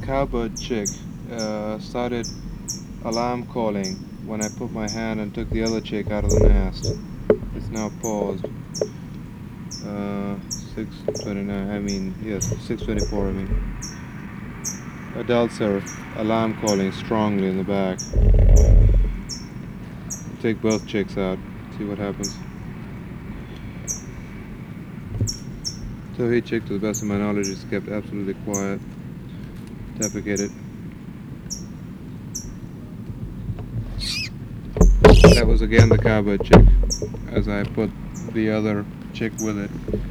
cowbird chick started alarm calling when I put my hand and took the other chick out of the nest. It's now paused. 6:29. Yes, 6:24. Adults are alarm calling strongly in the back. Take both chicks out. See what happens. Towhee chick, to the best of my knowledge, is kept absolutely quiet. Defecated. That was again the cowbird chick, as I put the other chick with it.